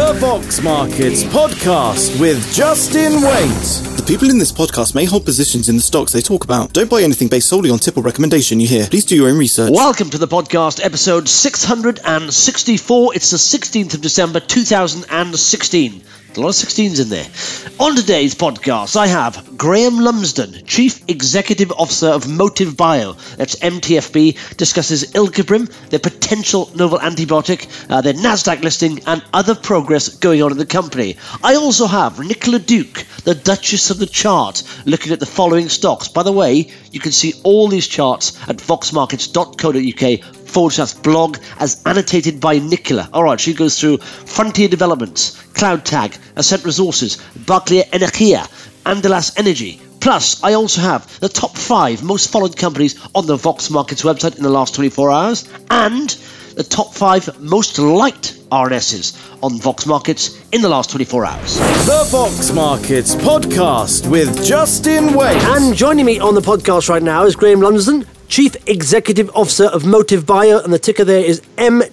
The Vox Markets Podcast with Justin Waite. The people in this podcast may hold positions in the stocks they talk about. Don't buy anything based solely on tip or recommendation you hear. Please do your own research. Welcome to the podcast, episode 664. It's the 16th of December, 2016. A lot of 16s in there. On today's podcast, I have Graham Lumsden, Chief Executive Officer of Motive Bio. That's MTFB, discusses Ilkaprim, their potential novel antibiotic, their NASDAQ listing, and other progress going on in the company. I also have Nicola Duke, the Duchess of the Chart, looking at the following stocks. By the way, you can see all these charts at voxmarkets.co.uk/blog as annotated by Nicola. Alright, she goes through Frontier Developments, CloudTag, Ascent Resources, Barclays Energia, Andalas Energy. Plus, I also have the top 5 most followed companies on the Vox Markets website in the last 24 hours, and the top 5 most liked RNSs on Vox Markets in the last 24 hours. The Vox Markets Podcast with Justin Waite. And joining me on the podcast right now is Graham Lumsden, Chief Executive Officer of Motive Bio, and the ticker there is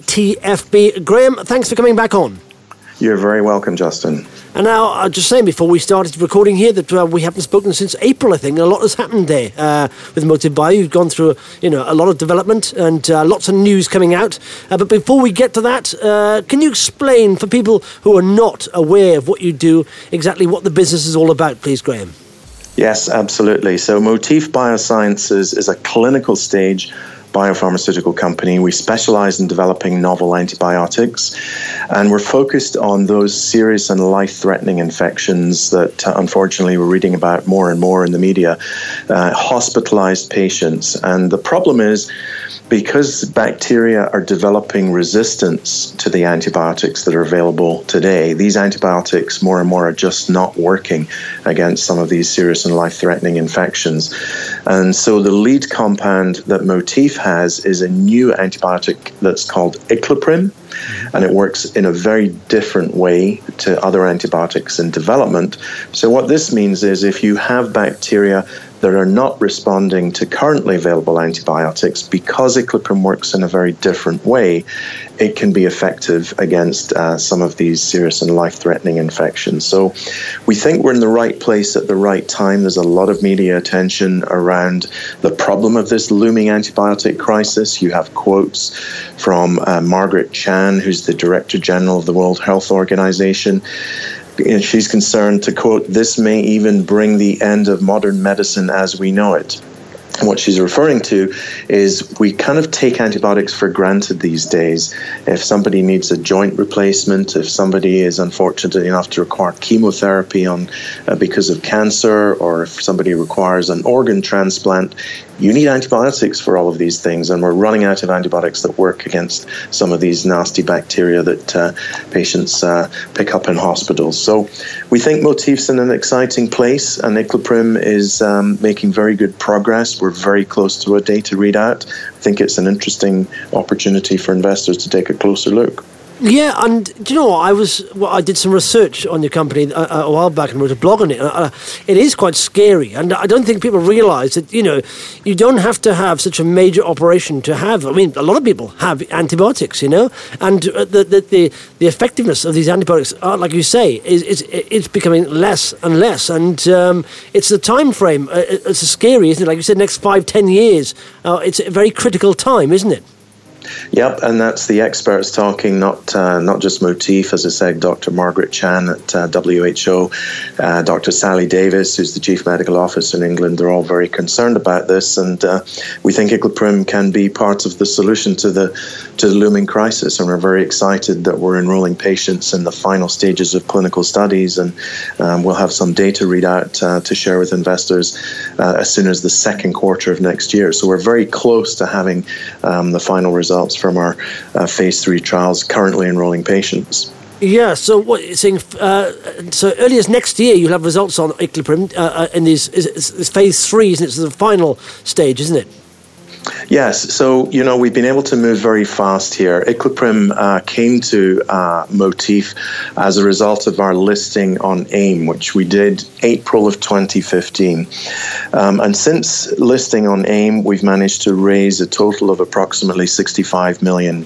MTFB. Graham, thanks for coming back on. You're very welcome, Justin. And now, I was just saying before we started recording here that we haven't spoken since April, I think. A lot has happened there with Motive Bio. You've gone through a lot of development and lots of news coming out. But before we get to that, can you explain for people who are not aware of what you do, exactly what the business is all about, please, Graham? Yes, absolutely. So Motif Biosciences is a clinical stage biopharmaceutical company. We specialize in developing novel antibiotics, and we're focused on those serious and life-threatening infections that unfortunately we're reading about more and more in the media, hospitalized patients. And the problem is, because bacteria are developing resistance to the antibiotics that are available today, these antibiotics more and more are just not working against some of these serious and life-threatening infections. And so the lead compound that Motif has is a new antibiotic that's called Ilkaprim, and it works in a very different way to other antibiotics in development. So what this means is if you have bacteria that are not responding to currently available antibiotics, because Ilkaprim works in a very different way, it can be effective against some of these serious and life-threatening infections. So we think we're in the right place at the right time. There's a lot of media attention around the problem of this looming antibiotic crisis. You have quotes from Margaret Chan, who's the Director General of the World Health Organization. She's concerned, to quote, "This may even bring the end of modern medicine as we know it." And what she's referring to is we kind of take antibiotics for granted these days. If somebody needs a joint replacement, if somebody is unfortunate enough to require chemotherapy because of cancer, or if somebody requires an organ transplant, you need antibiotics for all of these things, and we're running out of antibiotics that work against some of these nasty bacteria that patients pick up in hospitals. So we think Motif's in an exciting place, and Ilkaprim is making very good progress. We're very close to a data readout. I think it's an interesting opportunity for investors to take a closer look. Yeah, and do you know what? I did some research on your company a while back and wrote a blog on it. It is quite scary, and I don't think people realise that, you don't have to have such a major operation to have. I mean, a lot of people have antibiotics, and the effectiveness of these antibiotics, like you say, it's becoming less and less, and it's the time frame. It's scary, isn't it? Like you said, next 5-10 years, it's a very critical time, isn't it? Yep, and that's the experts talking, not just Motif, as I said, Dr. Margaret Chan at WHO, Dr. Sally Davis, who's the Chief Medical Officer in England. They're all very concerned about this, and we think Ilkaprim can be part of the solution to the looming crisis, and we're very excited that we're enrolling patients in the final stages of clinical studies, and we'll have some data readout to share with investors as soon as the second quarter of next year. So we're very close to having the final results from our phase 3 trials, currently enrolling patients. Yeah, so what you're saying? So early as next year, you'll have results on Ilkaprim in these phase 3, isn't it? It's the final stage, isn't it? Yes, so, we've been able to move very fast here. Icloprim came to Motif as a result of our listing on AIM, which we did April of 2015. And since listing on AIM, we've managed to raise a total of approximately $65 million,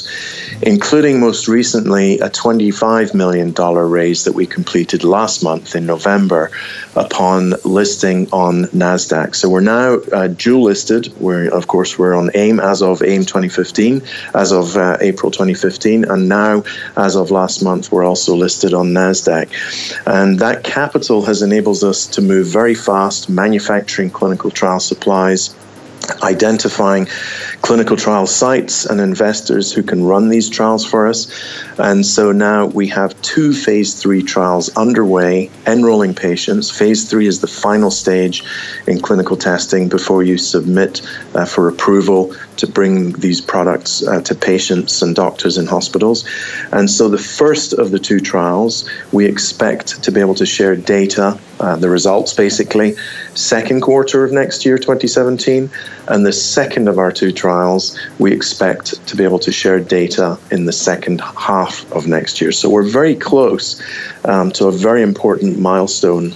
including most recently a $25 million raise that we completed last month in November upon listing on NASDAQ. So we're now dual listed. We're on AIM as of AIM 2015, as of April 2015, and now as of last month, we're also listed on NASDAQ. And that capital has enabled us to move very fast, manufacturing clinical trial supplies, identifying clinical trial sites and investors who can run these trials for us. And so now we have 2 phase 3 trials underway, enrolling patients. Phase 3 is the final stage in clinical testing before you submit for approval to bring these products to patients and doctors in hospitals. And so the first of the 2 trials, we expect to be able to share data, the results basically, second quarter of next year, 2017. And the second of our 2 trials, we expect to be able to share data in the second half of next year. So we're very close to a very important milestone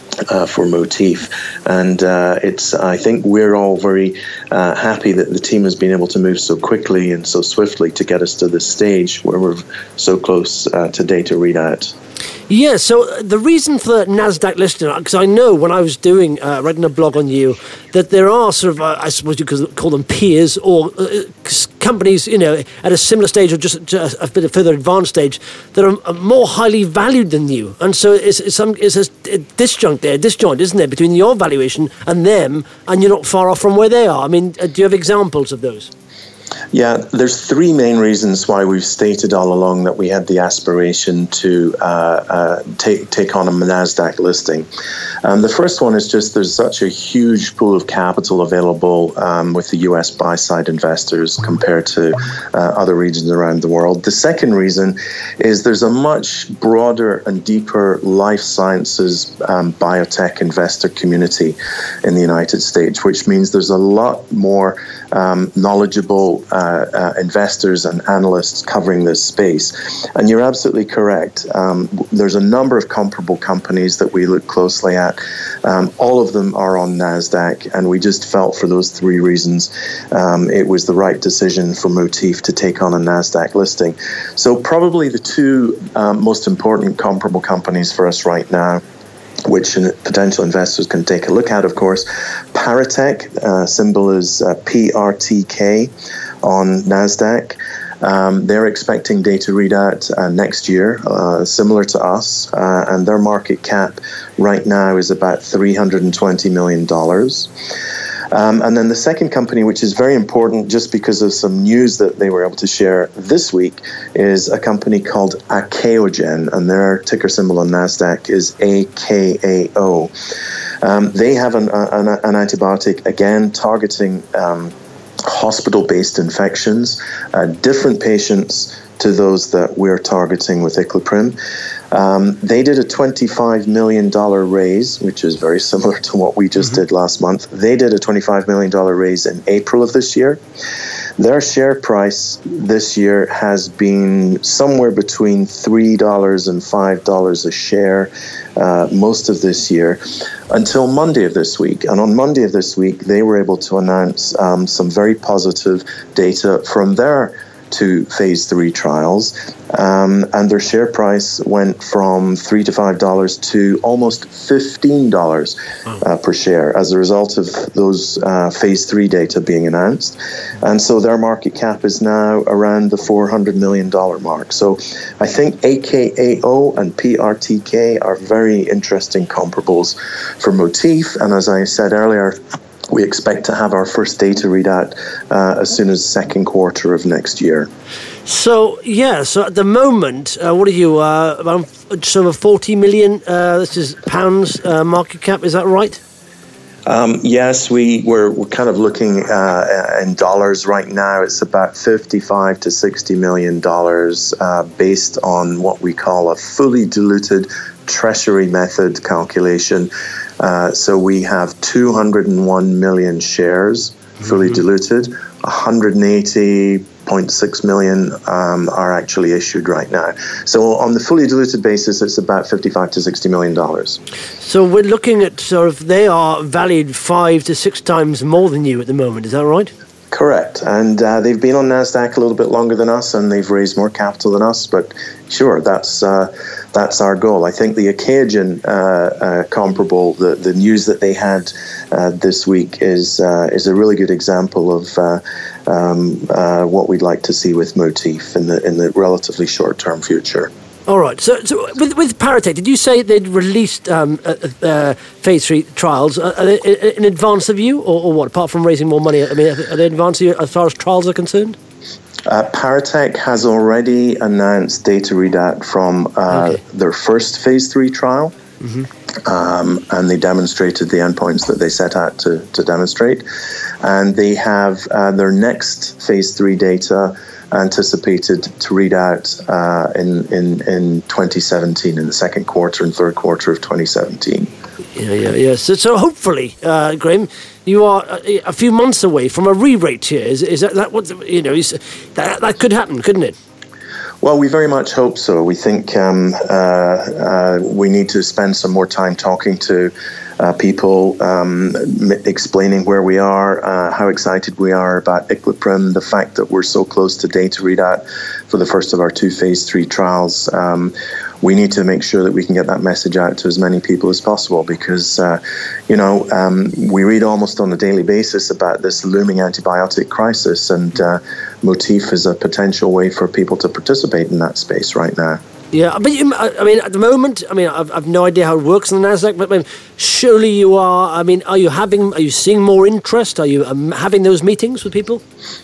for Motif, and I think we're all very happy that the team has been able to move so quickly and so swiftly to get us to this stage where we're so close to data readout. Yeah, so the reason for the NASDAQ listing, because I know when I was writing a blog on you, that there are sort of, I suppose you could call them peers or companies, at a similar stage or just a bit further advanced stage that are more highly valued than you. And so it's a disjoint, isn't there, between your valuation and them, and you're not far off from where they are. I mean, do you have examples of those? Yeah, there's 3 main reasons why we've stated all along that we had the aspiration to take on a NASDAQ listing. The first one is just there's such a huge pool of capital available with the US buy-side investors compared to other regions around the world. The second reason is there's a much broader and deeper life sciences biotech investor community in the United States, which means there's a lot more knowledgeable investors and analysts covering this space. And you're absolutely correct. There's a number of comparable companies that we look closely at. All of them are on NASDAQ, and we just felt for those 3 reasons it was the right decision for Motif to take on a NASDAQ listing. So probably the 2 most important comparable companies for us right now, which potential investors can take a look at, of course. Paratek, symbol is PRTK on NASDAQ. They're expecting data readout next year, similar to us, and their market cap right now is about $320 million. And then the second company, which is very important just because of some news that they were able to share this week, is a company called Akeogen, and their ticker symbol on NASDAQ is AKAO. They have an antibiotic, again, targeting hospital-based infections, different patients to those that we're targeting with Icloprim. They did a $25 million raise, which is very similar to what we just did last month. They did a $25 million raise in April of this year. Their share price this year has been somewhere between $3 and $5 a share most of this year until Monday of this week. And on Monday of this week, they were able to announce some very positive data from their 2 phase 3 trials, and their share price went from $3 to $5 to almost $15 per share as a result of those phase 3 data being announced. And so their market cap is now around the $400 million mark. So I think AKAO and PRTK are very interesting comparables for Motif. And as I said earlier, we expect to have our first data readout as soon as second quarter of next year. So at the moment, what are you, around just over 40 million, this is pounds market cap, is that right? Yes, we're kind of looking in dollars right now. It's about 55 to $60 million based on what we call a fully diluted treasury method calculation. So we have 201 million shares fully diluted. 180.6 million are actually issued right now. So on the fully diluted basis, it's about $55 to $60 million. So we're looking at they are valued 5 to 6 times more than you at the moment. Is that right? Correct. And they've been on NASDAQ a little bit longer than us, and they've raised more capital than us. But sure, that's our goal. I think the Achaogen comparable, the news that they had this week is a really good example of what we'd like to see with Motif in the relatively short-term future. All right. So with Paratek, did you say they'd released phase 3 trials in advance of you, or what? Apart from raising more money, I mean, are they in advance of you as far as trials are concerned? Paratek has already announced data readout from their first phase 3 trial, and they demonstrated the endpoints that they set out to demonstrate. And they have their next phase 3 data anticipated to read out in 2017, in the second quarter and third quarter of 2017. Yeah. So hopefully, Graham, you are a few months away from a re-rate here. Is that what that could happen, couldn't it? Well, we very much hope so. We think we need to spend some more time talking to people, explaining where we are, how excited we are about Icloprim, the fact that we're so close to data readout for the first of our 2 phase 3 trials. We need to make sure that we can get that message out to as many people as possible because, we read almost on a daily basis about this looming antibiotic crisis, and Motif is a potential way for people to participate in that space right now. Yeah, but at the moment, I've no idea how it works on the NASDAQ, but surely you are. Are you seeing more interest? Are you having those meetings with people?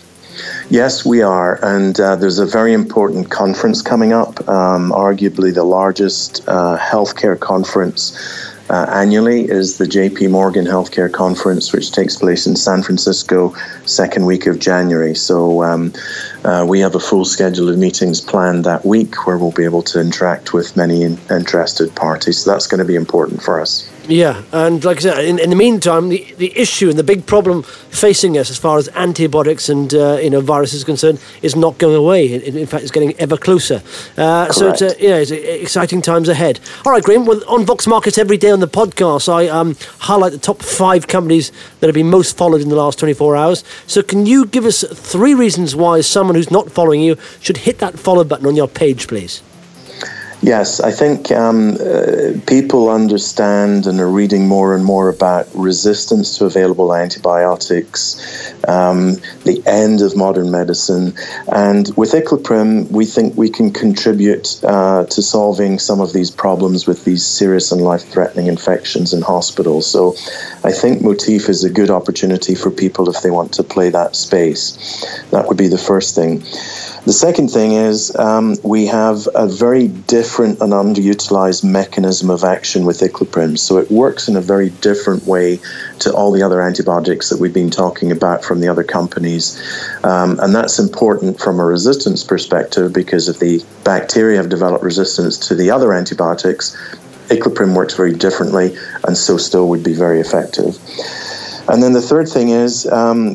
Yes, we are, and there's a very important conference coming up, arguably the largest healthcare conference annually is the JP Morgan Healthcare Conference, which takes place in San Francisco, second week of January. So we have a full schedule of meetings planned that week where we'll be able to interact with many interested parties. So that's going to be important for us. Yeah, and like I said, in the meantime, the issue and the big problem facing us as far as antibiotics and virus is concerned is not going away. In fact, it's getting ever closer. So it's exciting times ahead. All right, Graham. Well, on Vox Markets every day on the podcast, I highlight the top 5 companies that have been most followed in the last 24 hours. So can you give us 3 reasons why someone who's not following you should hit that follow button on your page, please? Yes, I think people understand and are reading more and more about resistance to available antibiotics, the end of modern medicine. And with Icloprim, we think we can contribute to solving some of these problems with these serious and life-threatening infections in hospitals. So I think Motif is a good opportunity for people if they want to play that space. That would be the first thing. The second thing is we have a very different and underutilized mechanism of action with Icloprim. So it works in a very different way to all the other antibiotics that we've been talking about from the other companies. And that's important from a resistance perspective because if the bacteria have developed resistance to the other antibiotics, Icloprim works very differently and so still would be very effective. And then the third thing is,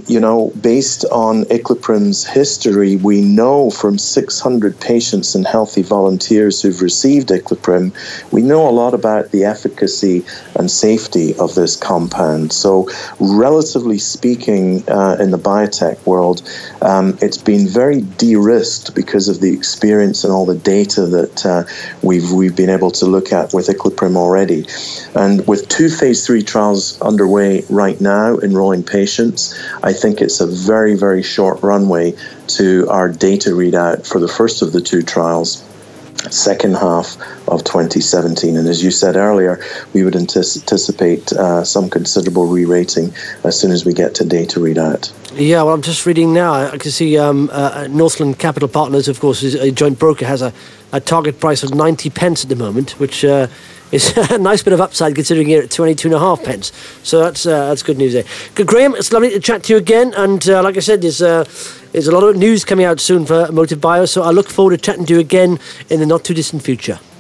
based on Icloprim's history, we know from 600 patients and healthy volunteers who've received Icloprim, we know a lot about the efficacy and safety of this compound. So relatively speaking, in the biotech world, it's been very de-risked because of the experience and all the data that we've been able to look at with Icloprim already. And with 2 phase 3 trials underway right now, enrolling patients, I think it's a very, very short runway to our data readout for the first of the 2 trials, second half of 2017. And as you said earlier, we would anticipate some considerable re-rating as soon as we get to data readout. Yeah, well, I'm just reading now. I can see Northland Capital Partners, of course, is a joint broker, has a target price of 90 pence at the moment, which is a nice bit of upside considering you're at 22.5 pence. So that's good news there. Good, Graham, it's lovely to chat to you again. And like I said, there's a lot of news coming out soon for Motif Bio, so I look forward to chatting to you again in the not-too-distant future.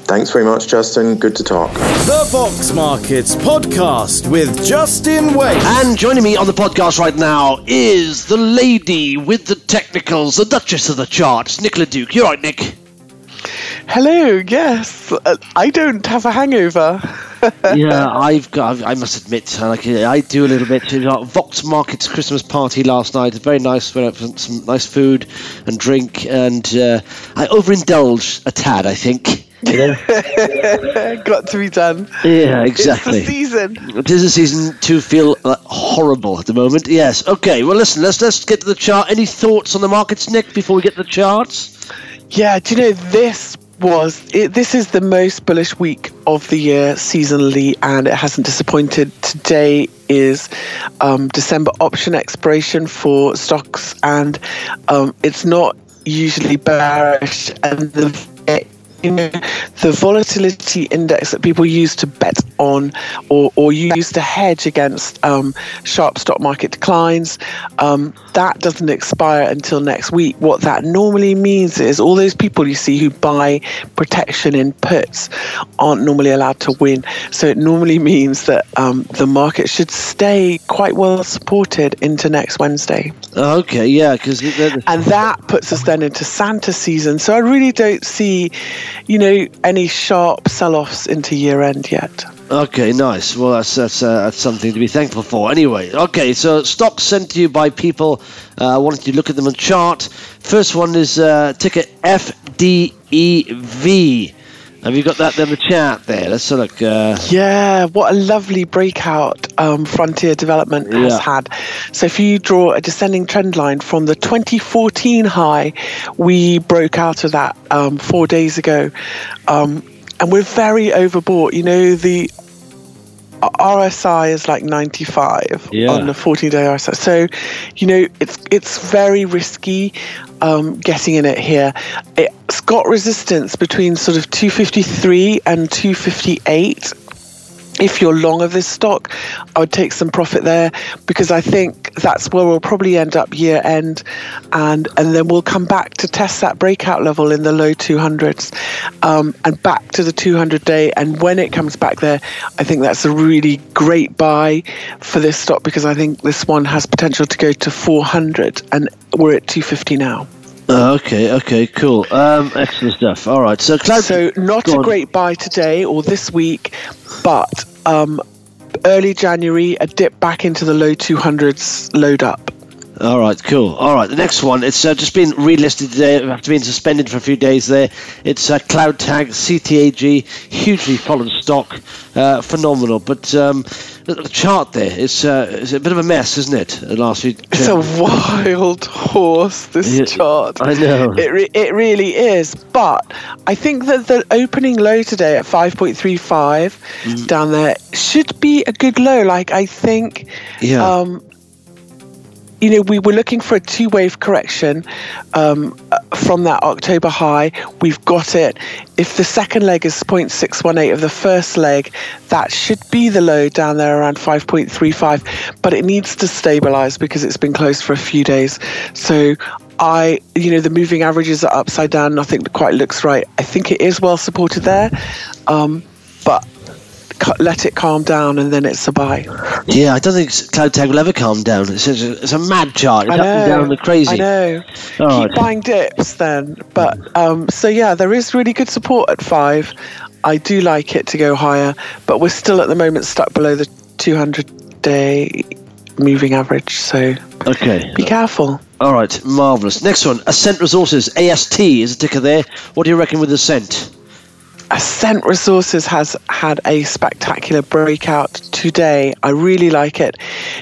Thanks very much, Justin. Good to talk. The Fox Markets Podcast with Justin Wade. And joining me on the podcast right now is the lady with the technicals, the Duchess of the charts, Nicola Duke. You're right, Nick. Hello, yes. I don't have a hangover. Yeah, I must admit, I do a little bit. Vox Markets Christmas party last night. Very nice. Went out for some nice food and drink, and I overindulged a tad, I think. Got to be done. Yeah, exactly. It's the season. It is a season to feel horrible at the moment. Yes. Okay. Well, listen. Let's get to the chart. Any thoughts on the markets, Nick? Before we get to the charts. Yeah. Do you know this is the most bullish week of the year seasonally, and it hasn't disappointed. Today is December option expiration for stocks, and it's not usually bearish, and the volatility index that people use to bet on or use to hedge against sharp stock market declines, that doesn't expire until next week. What that normally means is all those people you see who buy protection in puts aren't normally allowed to win. So it normally means that the market should stay quite well supported into next Wednesday. Okay, yeah, and that puts us then into Santa season. So I really don't see, any sharp sell-offs into year end yet. Okay, nice. Well, that's something to be thankful for. Anyway, okay, so stocks sent to you by people wanting to look at them on chart. First one is ticker FDEV. Have you got that in the chat there? Let's look. Yeah, what a lovely breakout Frontier Development has had. So if you draw a descending trend line from the 2014 high, we broke out of that 4 days ago. And we're very overbought. The RSI is like 95 on the 14-day RSI. So, it's very risky getting in it here. It's got resistance between sort of 253 and 258. If you're long of this stock, I would take some profit there, because I think that's where we'll probably end up year end, and then we'll come back to test that breakout level in the low 200s and back to the 200-day. And when it comes back there, I think that's a really great buy for this stock, because I think this one has potential to go to 400, and we're at 250 now. Okay, cool. Excellent stuff. All right, so not a great buy today or this week, but early January, a dip back into the low 200s, load up. All right, cool. All right, the next one, it's just been relisted today after being suspended for a few days there. It's CloudTag, CTAG, hugely followed stock, phenomenal. But the chart there, it's a bit of a mess, isn't it? The last few. It's a wild horse, this chart. I know. It really is. But I think that the opening low today at 5.35 down there should be a good low. Like, I think... we were looking for a two-wave correction from that October high. We've got it. If the second leg is 0.618 of the first leg, that should be the low down there around 5.35. But it needs to stabilize because it's been closed for a few days. So the moving averages are upside down. Nothing quite looks right. I think it is well supported there. But let it calm down and then it's a buy. Yeah, I don't think CloudTag will ever calm down. It's a mad chart. It's up and down the crazy. I know. Keep buying dips then. But there is really good support at 5. I do like it to go higher, but we're still at the moment stuck below the 200-day moving average. So be careful. All right, marvellous. Next one, Ascent Resources, AST is a ticker there. What do you reckon with Ascent? Ascent Resources has had a spectacular breakout today. I really like it.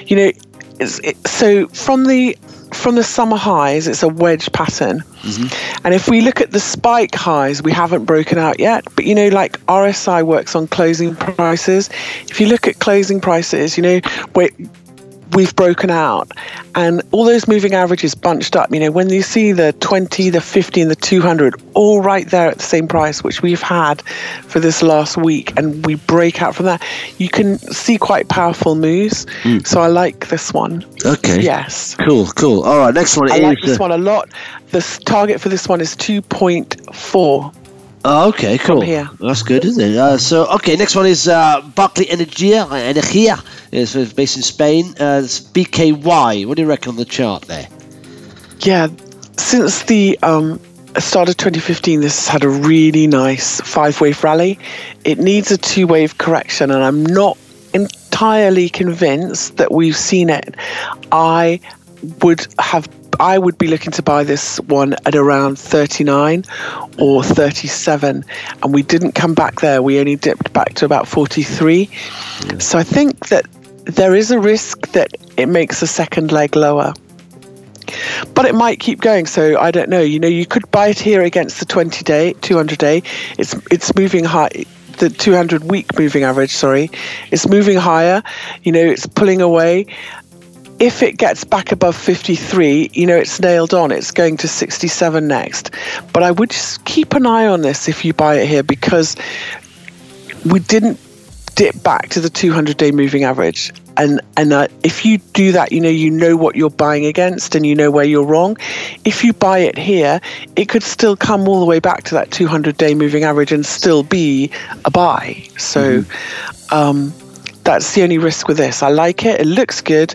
So from the summer highs, it's a wedge pattern. And if we look at the spike highs, we haven't broken out yet. But, like RSI works on closing prices. If you look at closing prices, we've broken out, and all those moving averages bunched up. When you see the 20, the 50, and the 200 all right there at the same price, which we've had for this last week, and we break out from that, you can see quite powerful moves. So I like this one. Okay. Yes. Cool. All right, next one. I like this one a lot. The target for this one is 2.4. Oh, okay, cool. From here. That's good, isn't it? Okay, next one is Barclay Energia. It's based in Spain. It's BKY. What do you reckon on the chart there? Yeah, since the start of 2015, this has had a really nice 5-wave rally. It needs a 2-wave correction, and I'm not entirely convinced that we've seen it. I would be looking to buy this one at around 39 or 37, and we didn't come back there. We only dipped back to about 43. Yeah. So I think that there is a risk that it makes a second leg lower, but it might keep going. So I don't know. You could buy it here against the 20-day, 200-day. It's moving high. The 200-week moving average, it's moving higher. It's pulling away. If it gets back above 53, it's nailed on. It's going to 67 next. But I would just keep an eye on this if you buy it here, because we didn't dip back to the 200-day moving average. And if you do that, you know what you're buying against, and you know where you're wrong. If you buy it here, it could still come all the way back to that 200-day moving average and still be a buy. So that's the only risk with this. I like it. It looks good,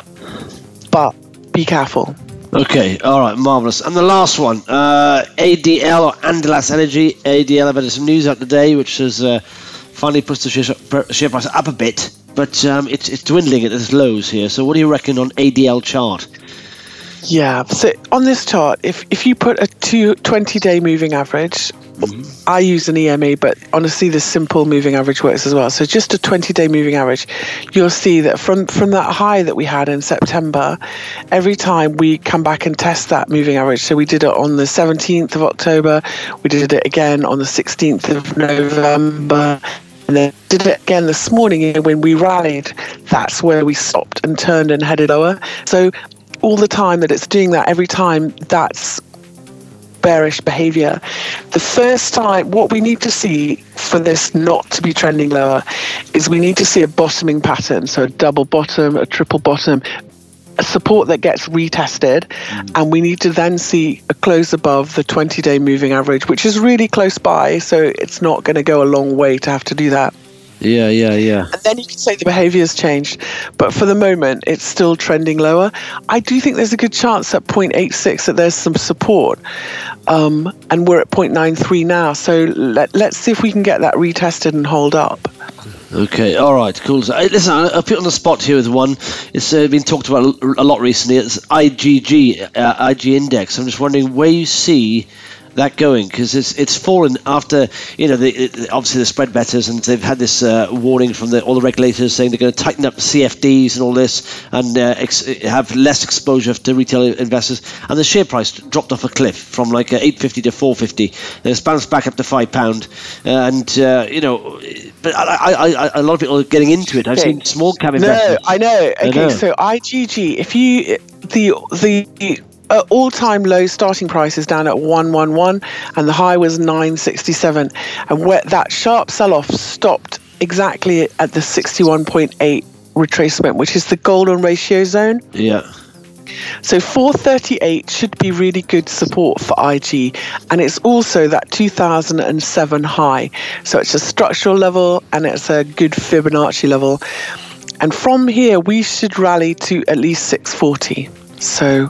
but be careful. Okay, all right, marvellous. And the last one, ADL or Andelas Energy. ADL, I've had some news out today, which has finally pushed the share price up a bit, but it's dwindling at its lows here. So what do you reckon on ADL chart? Yeah, so on this chart, if you put a 20-day moving average, I use an EMA, but honestly, the simple moving average works as well. So just a 20-day moving average, you'll see that from that high that we had in September, every time we come back and test that moving average. So we did it on the 17th of October, we did it again on the 16th of November, and then did it again this morning when we rallied. That's where we stopped and turned and headed lower. So all the time that it's doing that, every time, that's bearish behavior. The first time, what we need to see for this not to be trending lower is we need to see a bottoming pattern. So a double bottom, a triple bottom, a support that gets retested, and we need to then see a close above the 20-day moving average, which is really close by, so it's not going to go a long way to have to do that. Yeah. And then you can say the behaviour's changed. But for the moment, it's still trending lower. I do think there's a good chance at 0.86 that there's some support. And we're at 0.93 now. So let's see if we can get that retested and hold up. Okay, all right, cool. So, listen, I'll put you on the spot here with one. It's been talked about a lot recently. It's IG Index. I'm just wondering where you see that going, because it's fallen after obviously the spread bettors, and they've had this warning from all the regulators saying they're going to tighten up CFDs and all this, and have less exposure to retail investors, and the share price dropped off a cliff from like 8.50 to 4.50. It's bounced back up to £5, and but a lot of people are getting into it. I've seen small cap investors. No, I know. Okay, so IGG, if you the all-time low starting price is down at 111, and the high was 967, and where that sharp sell-off stopped exactly at the 61.8 retracement, which is the golden ratio zone. Yeah. So 438 should be really good support for IG, and it's also that 2007 high. So it's a structural level, and it's a good Fibonacci level. And from here, we should rally to at least 640. So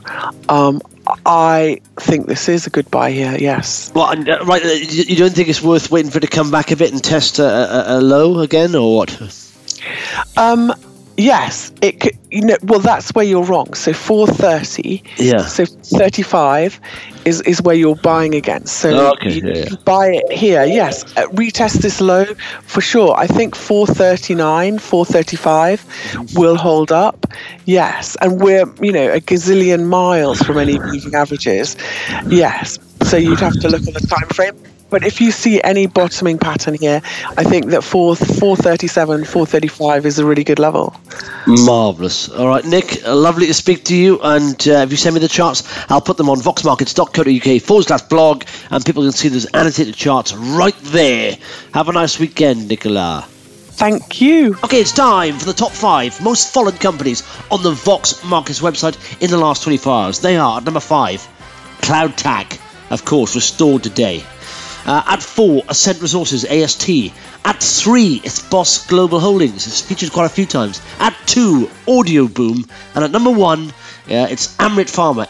I think this is a good buy here, yes. Well, right, you don't think it's worth waiting for it to come back a bit and test a low again, or what? Yes, it could. Well, that's where you're wrong. So 430. Yeah. So 35 is where you're buying against. So you buy it here. Yes, retest this low for sure. I think 439, 435 will hold up. Yes, and we're a gazillion miles from any moving averages. Yes, so you'd have to look at the time frame. But if you see any bottoming pattern here, I think that 437, 435 is a really good level. Marvellous. All right, Nick, lovely to speak to you. And if you send me the charts, I'll put them on voxmarkets.co.uk/blog, and people can see those annotated charts right there. Have a nice weekend, Nicola. Thank you. Okay, it's time for the top 5 most followed companies on the Vox Markets website in the last 24 hours. They are, at number 5, CloudTag, of course, restored today. At 4, Ascent Resources, AST. At 3, it's Boss Global Holdings. It's featured quite a few times. At 2, Audio Boom. And at number 1, it's Amryt Pharma,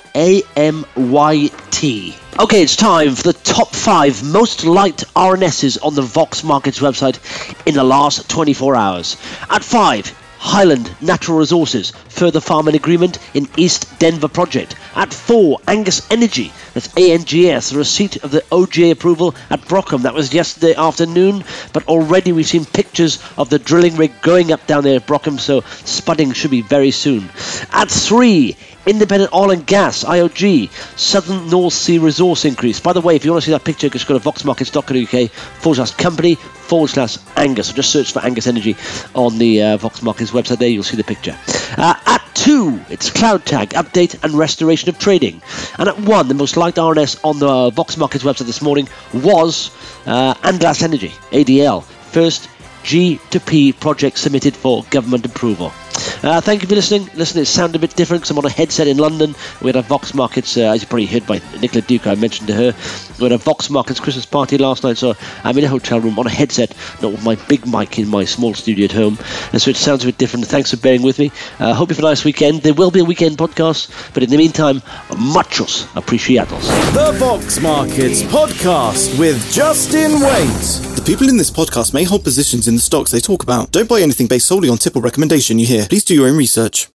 AMYT. Okay, it's time for the top 5 most liked RNSs on the Vox Markets website in the last 24 hours. At 5, Highland Natural Resources, further farming agreement in East Denver project. At 4, Angus Energy, that's ANGS, the receipt of the OGA approval at Brockham. That was yesterday afternoon, but already we've seen pictures of the drilling rig going up down there at Brockham, so spudding should be very soon. At 3, Independent Oil and Gas, IOG, Southern North Sea resource increase. By the way, if you want to see that picture, just go to voxmarkets.co.uk/company/Angus. So just search for Angus Energy on the Vox Markets website there, you'll see the picture. At 2, it's CloudTag, update and restoration of trading. And at 1, the most liked RNS on the Vox Markets website this morning was Andglas Energy, ADL, first G2P project submitted for government approval. Thank you for listening. Listen, it sounded a bit different because I'm on a headset in London. We had a Vox Markets, as you probably heard by Nicola Duke, I mentioned to her. We had a Vox Markets Christmas party last night, so I'm in a hotel room on a headset, not with my big mic in my small studio at home. And so it sounds a bit different. Thanks for bearing with me. Hope you have a nice weekend. There will be a weekend podcast, but in the meantime, muchos apreciados. The Vox Markets Podcast with Justin Waite. The people in this podcast may hold positions in the stocks they talk about. Don't buy anything based solely on tip or recommendation you hear. Please do your own research.